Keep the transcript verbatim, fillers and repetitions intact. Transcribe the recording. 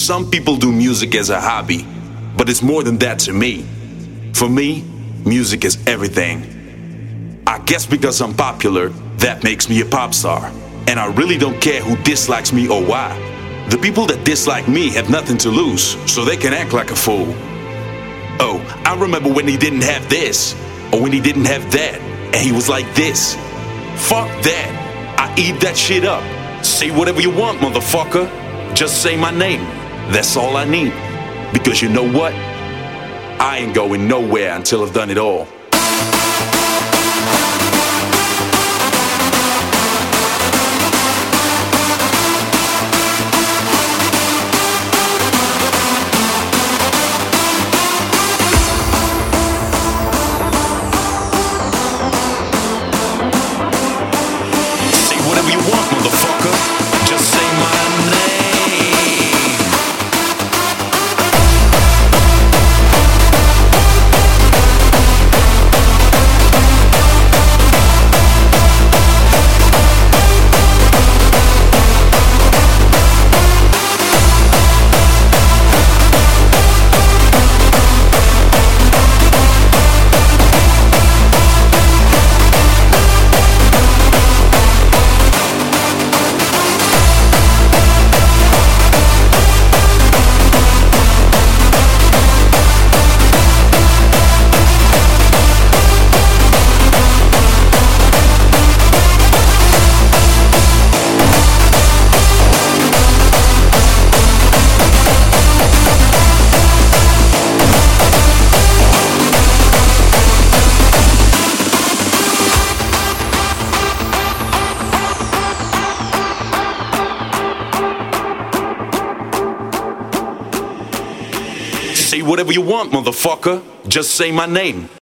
Some people do music as a hobby, but it's more than that to me. For me, music is everything. I guess because I'm popular, that makes me a pop star. And I really don't care who dislikes me or why. The people that dislike me have nothing to lose, so they can act like a fool. Oh, I remember when he didn't have this, or when he didn't have that, and he was like this. Fuck that. I eat that shit up. Say whatever you want, motherfucker. Just say my name. That's all I need. Because you know what? I ain't going nowhere until I've done it all. Say whatever you want, motherfucker. Just say my name.